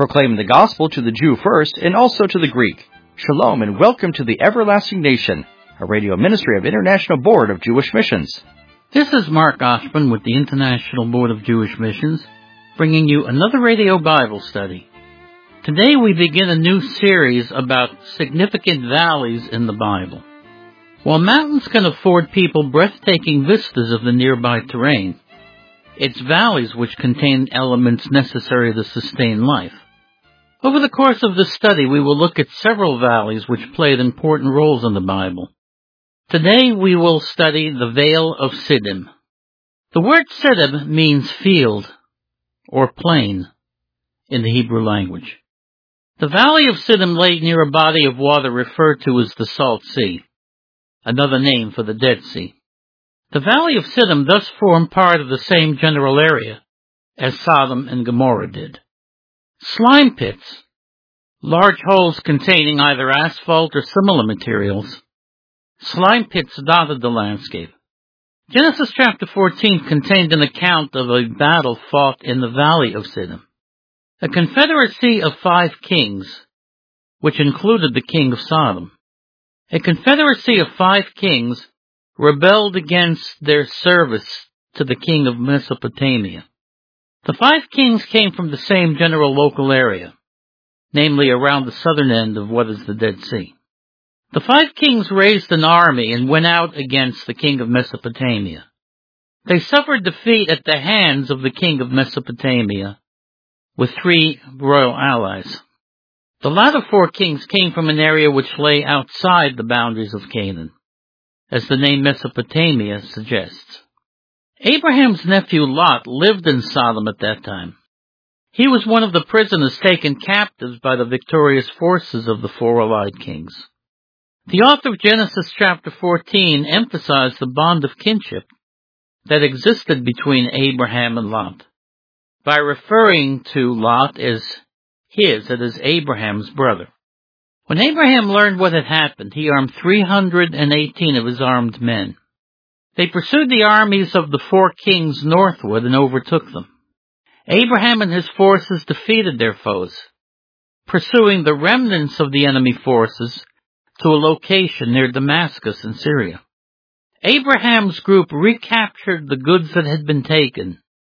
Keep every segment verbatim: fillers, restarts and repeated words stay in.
proclaiming the gospel to the Jew first and also to the Greek. Shalom and welcome to the Everlasting Nation, a radio ministry of International Board of Jewish Missions. This is Mark Osborne with the International Board of Jewish Missions, bringing you another radio Bible study. Today we begin a new series about significant valleys in the Bible. While mountains can afford people breathtaking vistas of the nearby terrain, it's valleys which contain elements necessary to sustain life. Over the course of this study, we will look at several valleys which played important roles in the Bible. Today we will study the Vale of Siddim. The word Siddim means field or plain in the Hebrew language. The Valley of Siddim lay near a body of water referred to as the Salt Sea, another name for the Dead Sea. The Valley of Siddim thus formed part of the same general area as Sodom and Gomorrah did. Slime pits, large holes containing either asphalt or similar materials. Slime pits dotted the landscape. Genesis chapter fourteen contained an account of a battle fought in the Valley of Siddim. A confederacy of five kings, which included the king of Sodom. A confederacy of five kings rebelled against their service to the king of Mesopotamia. The five kings came from the same general local area, namely around the southern end of what is the Dead Sea. The five kings raised an army and went out against the king of Mesopotamia. They suffered defeat at the hands of the king of Mesopotamia, with three royal allies. The latter four kings came from an area which lay outside the boundaries of Canaan, as the name Mesopotamia suggests. Abraham's nephew Lot lived in Sodom at that time. He was one of the prisoners taken captives by the victorious forces of the four allied kings. The author of Genesis chapter fourteen emphasized the bond of kinship that existed between Abraham and Lot, by referring to Lot as his, that is Abraham's brother. When Abraham learned what had happened, he armed three hundred eighteen of his armed men. They pursued the armies of the four kings northward and overtook them. Abraham and his forces defeated their foes, pursuing the remnants of the enemy forces to a location near Damascus in Syria. Abraham's group recaptured the goods that had been taken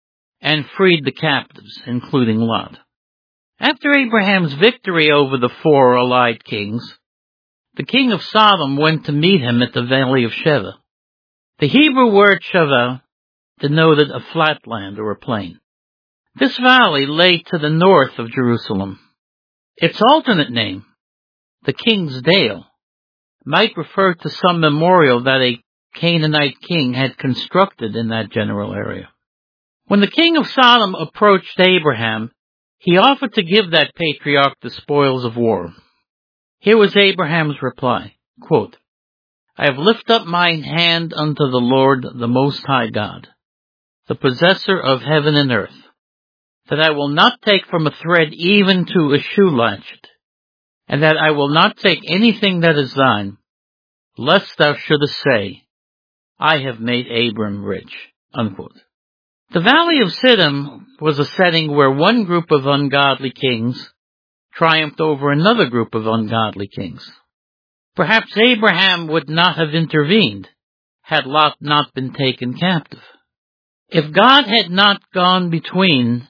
and freed the captives, including Lot. After Abraham's victory over the four allied kings, the king of Sodom went to meet him at the Valley of Sheva. The Hebrew word Sheva denoted a flat land or a plain. This valley lay to the north of Jerusalem. Its alternate name, the King's Dale, might refer to some memorial that a Canaanite king had constructed in that general area. When the king of Sodom approached Abraham, he offered to give that patriarch the spoils of war. Here was Abraham's reply, quote, I have lifted up mine hand unto the Lord, the Most High God, the possessor of heaven and earth, that I will not take from a thread even to a shoe latchet, and that I will not take anything that is thine, lest thou shouldest say, I have made Abram rich. Unquote. The Valley of Siddim was a setting where one group of ungodly kings triumphed over another group of ungodly kings. Perhaps Abraham would not have intervened had Lot not been taken captive. If God had not gone between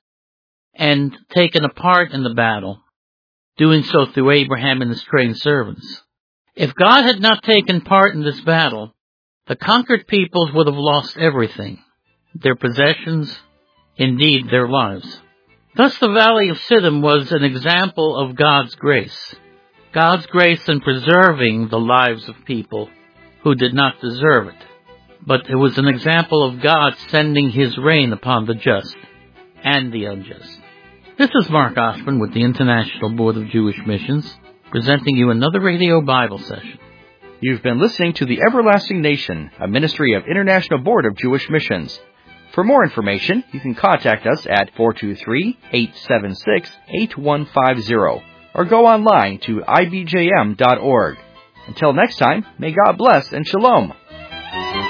and taken a part in the battle, doing so through Abraham and his trained servants, if God had not taken part in this battle, the conquered peoples would have lost everything, their possessions, indeed their lives. Thus the Valley of Siddim was an example of God's grace. God's grace in preserving the lives of people who did not deserve it. But it was an example of God sending his rain upon the just and the unjust. This is Mark Osborne with the International Board of Jewish Missions, presenting you another radio Bible session. You've been listening to the Everlasting Nation, a ministry of International Board of Jewish Missions. For more information, you can contact us at four two three, eight seven six, eight one five zero or go online to I B J M dot org. Until next time, may God bless and shalom.